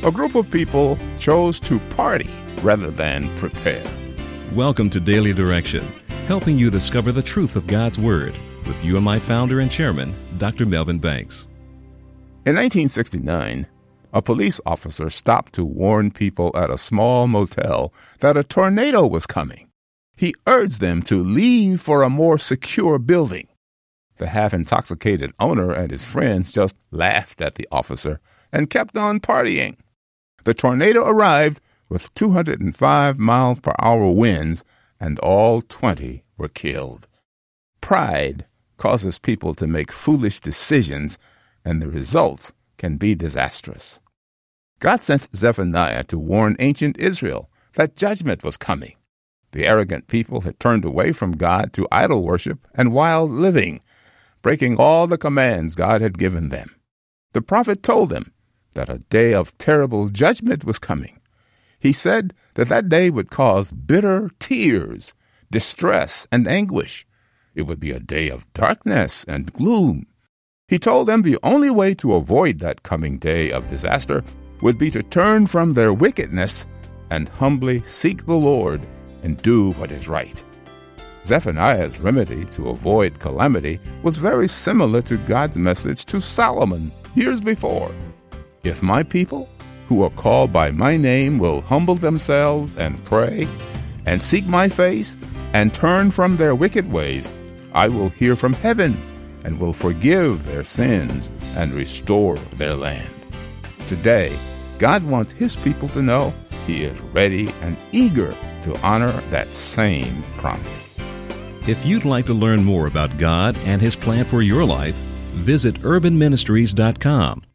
A group of people chose to party rather than prepare. Welcome to Daily Direction, helping you discover the truth of God's Word with you and my founder and chairman, Dr. Melvin Banks. In 1969, a police officer stopped to warn people at a small motel that a tornado was coming. He urged them to leave for a more secure building. The half-intoxicated owner and his friends just laughed at the officer and kept on partying. The tornado arrived with 205 miles per hour winds, and all 20 were killed. Pride causes people to make foolish decisions, and the results can be disastrous. God sent Zephaniah to warn ancient Israel that judgment was coming. The arrogant people had turned away from God to idol worship and wild living, breaking all the commands God had given them. The prophet told them that a day of terrible judgment was coming. He said that that day would cause bitter tears, distress, and anguish. It would be a day of darkness and gloom. He told them the only way to avoid that coming day of disaster would be to turn from their wickedness and humbly seek the Lord and do what is right. Zephaniah's remedy to avoid calamity was very similar to God's message to Solomon years before. If my people, who are called by my name, will humble themselves and pray and seek my face and turn from their wicked ways, I will hear from heaven and will forgive their sins and restore their land. Today, God wants His people to know He is ready and eager to honor that same promise. If you'd like to learn more about God and His plan for your life, visit urbanministries.com.